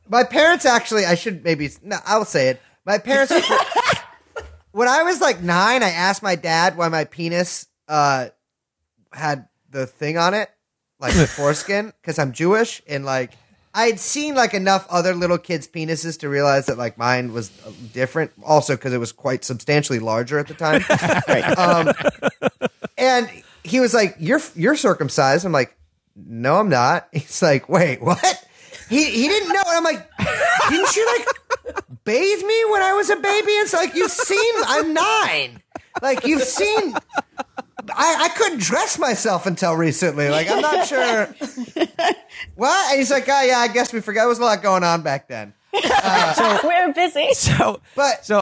My parents actually, I'll say it. My parents, when I was like 9, I asked my dad why my penis had the thing on it, like the foreskin, because I'm Jewish, and like I'd seen like enough other little kids' penises to realize that like mine was different. Also, because it was quite substantially larger at the time. And he was like, "You're circumcised." I'm like, "No, I'm not." He's like, "Wait, what?" He didn't know, and I'm like, "Didn't you like bathe me when I was a baby?" It's like, you've seen, I'm 9. Like, you've seen, I couldn't dress myself until recently. Like, I'm not sure. What? And he's like, "Oh, yeah, I guess we forgot. There was a lot going on back then." We were busy. So